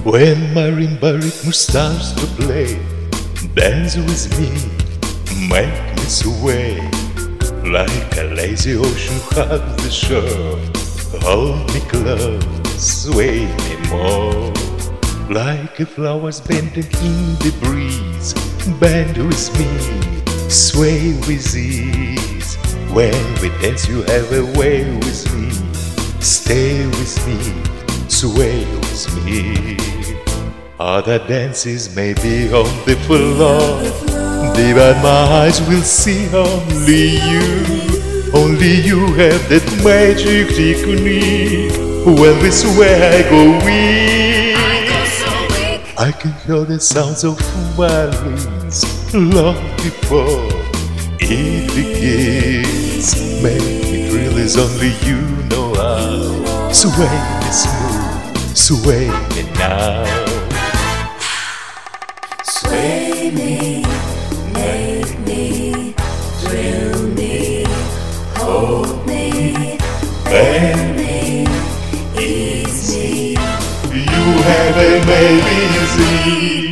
When my marimba rhythm starts to play, dance with me, make me sway, like a lazy ocean hugs the shore. Hold me close, sway me more, like a flowers bending in the breeze. Bend with me, sway with ease. When we dance you have a way with me. Stay with me, sway with me. Other dances may be on the floor, but my eyes will see only you. Only you have that magic technique. When we sway I go weak. I can hear the sounds of violins long before it begins. Make me thrill as only you know how. Sway me smooth, sway me now. Sway me, make me, thrill me, hold me, bend me, ease me. You have a amazing.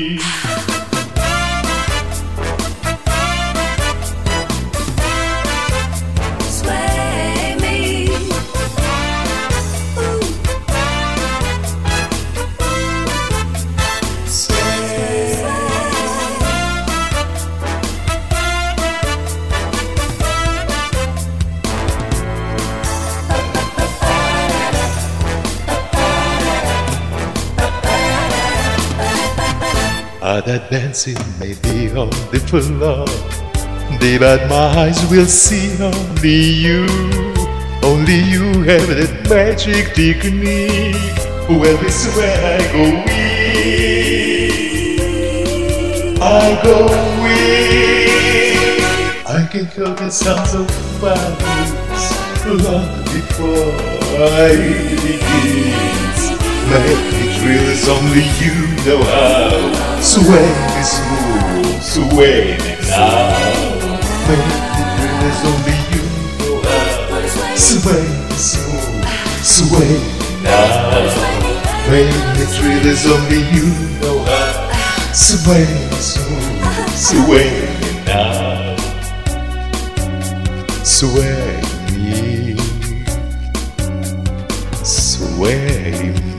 Sway me, Other dancing may be on the floor, but my eyes will see only you. Only you have that magic technique. When we sway I go weak. I go weak. I can hear the sounds of violins long before it begins. Make me thrill as only you know how. Sway me smooth, sway me now. Make me thrill as only you know how. Sway me smooth, sway me now. Make me thrill as only you know how. Sway me smooth, sway me now. Sway me, sway me.